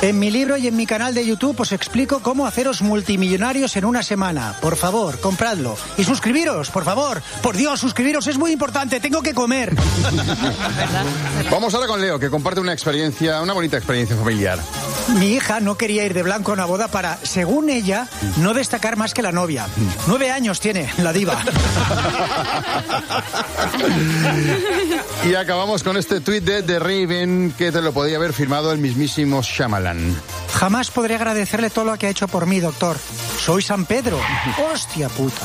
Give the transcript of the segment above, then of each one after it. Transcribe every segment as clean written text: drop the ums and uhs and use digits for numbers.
En mi libro y en mi canal de YouTube os explico cómo haceros multimillonarios en una semana. Por favor, compradlo. Y suscribiros, por favor. Por Dios, suscribiros, es muy importante. Tengo que comer. Vamos ahora con Leo, que comparte una bonita experiencia familiar. Mi hija no quería ir de blanco a una boda para, según ella, no destacar más que la novia. 9 años tiene, la diva. Y acabamos con este tuit de The Raven, que te lo podía haber firmado el mismísimo Shyamalan. Jamás podré agradecerle todo lo que ha hecho por mí, doctor. Soy San Pedro. Hostia puta.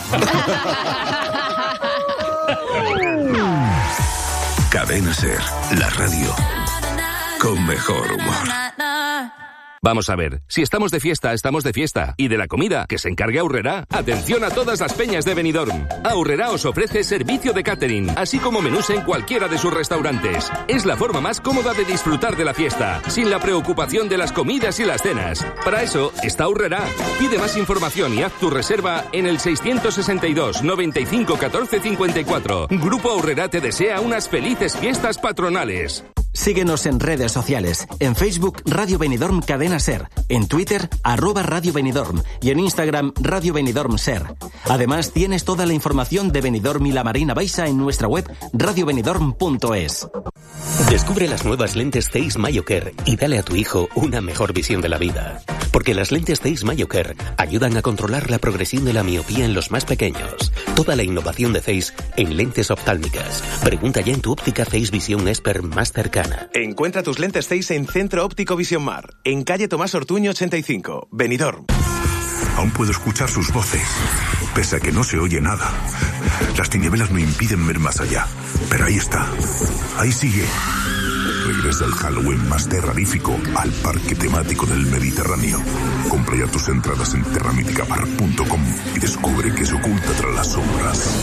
Cadena SER, la radio con mejor humor. Vamos a ver, si estamos de fiesta, estamos de fiesta. Y de la comida, que se encargue Aurrerá. Atención a todas las peñas de Benidorm. Aurrerá os ofrece servicio de catering, así como menús en cualquiera de sus restaurantes. Es la forma más cómoda de disfrutar de la fiesta, sin la preocupación de las comidas y las cenas. Para eso está Aurrerá. Pide más información y haz tu reserva en el 662 95 14 54. Grupo Aurrerá te desea unas felices fiestas patronales. Síguenos en redes sociales. En Facebook, Radio Benidorm Cadena SER. En Twitter, @Radio Benidorm. Y en Instagram, Radio Benidorm SER. Además, tienes toda la información de Benidorm y la Marina Baixa en nuestra web radiobenidorm.es. Descubre las nuevas lentes Zeiss MyoCare y dale a tu hijo una mejor visión de la vida. Porque las lentes Zeiss MyoCare ayudan a controlar la progresión de la miopía en los más pequeños. Toda la innovación de Zeiss en lentes oftálmicas. Pregunta ya en tu óptica Zeiss Visión Expert más cercana. Encuentra tus lentes Zeiss en Centro Óptico Visión Mar, en calle Tomás Ortuño 85, Benidorm. Aún puedo escuchar sus voces, pese a que no se oye nada. Las tinieblas me impiden ver más allá, pero ahí está, ahí sigue. Regresa el Halloween más terrorífico al parque temático del Mediterráneo. Compra ya tus entradas en terramiticapark.com y descubre qué se oculta tras las sombras.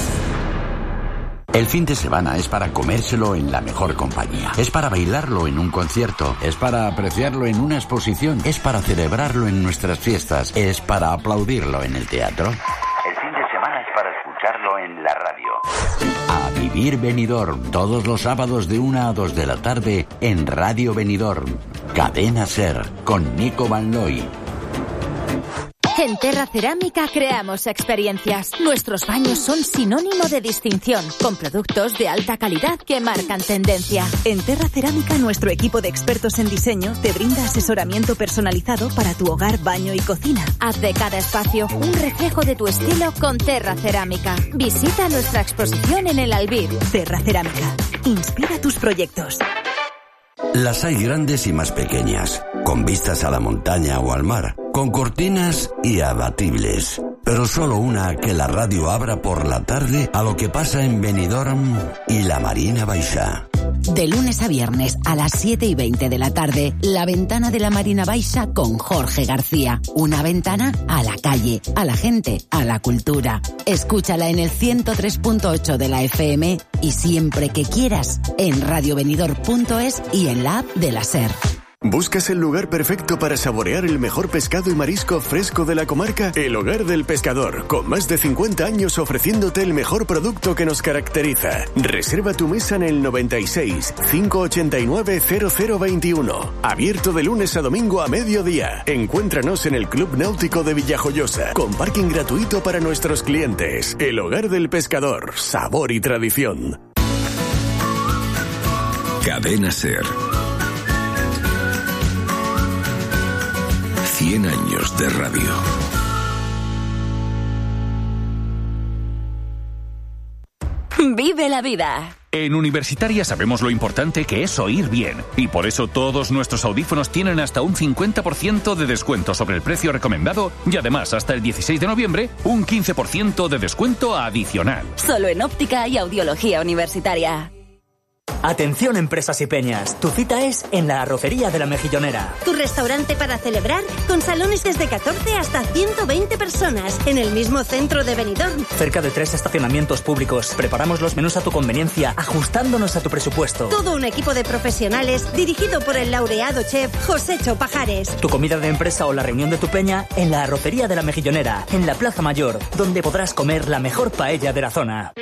El fin de semana es para comérselo en la mejor compañía. Es para bailarlo en un concierto. Es para apreciarlo en una exposición. Es para celebrarlo en nuestras fiestas. Es para aplaudirlo en el teatro. El fin de semana es para escucharlo en la radio. A vivir Benidorm. Todos los sábados de 1 a 2 de la tarde en Radio Benidorm. Cadena SER con Nico Van Looy. En Terra Cerámica creamos experiencias. Nuestros baños son sinónimo de distinción, con productos de alta calidad que marcan tendencia. En Terra Cerámica, nuestro equipo de expertos en diseño te brinda asesoramiento personalizado para tu hogar, baño y cocina. Haz de cada espacio un reflejo de tu estilo con Terra Cerámica. Visita nuestra exposición en el Albir. Terra Cerámica. Inspira tus proyectos. Las hay grandes y más pequeñas, con vistas a la montaña o al mar, con cortinas y abatibles. Pero solo una que la radio abra por la tarde a lo que pasa en Benidorm y la Marina Baixa. De lunes a viernes a las 7:20 de la tarde, La Ventana de la Marina Baixa con Jorge García. Una ventana a la calle, a la gente, a la cultura. Escúchala en el 103.8 de la FM y siempre que quieras en radiobenidorm.es y en la app de la SER. ¿Buscas el lugar perfecto para saborear el mejor pescado y marisco fresco de la comarca? El Hogar del Pescador, con más de 50 años ofreciéndote el mejor producto que nos caracteriza. Reserva tu mesa en el 96 589 0021. Abierto de lunes a domingo a mediodía. Encuéntranos en el Club Náutico de Villajoyosa, con parking gratuito para nuestros clientes. El Hogar del Pescador, sabor y tradición. Cadena SER. 100 años de radio. Vive la vida. En Universitaria sabemos lo importante que es oír bien, y por eso todos nuestros audífonos tienen hasta un 50% de descuento sobre el precio recomendado y además hasta el 16 de noviembre un 15% de descuento adicional. Solo en Óptica y Audiología Universitaria. Atención empresas y peñas, tu cita es en la Arrocería de la Mejillonera. Tu restaurante para celebrar, con salones desde 14 hasta 120 personas, en el mismo centro de Benidorm. Cerca de 3 estacionamientos públicos, preparamos los menús a tu conveniencia, ajustándonos a tu presupuesto. Todo un equipo de profesionales, dirigido por el laureado chef Josécho Pajares. Tu comida de empresa o la reunión de tu peña en la Arrocería de la Mejillonera, en la Plaza Mayor, donde podrás comer la mejor paella de la zona.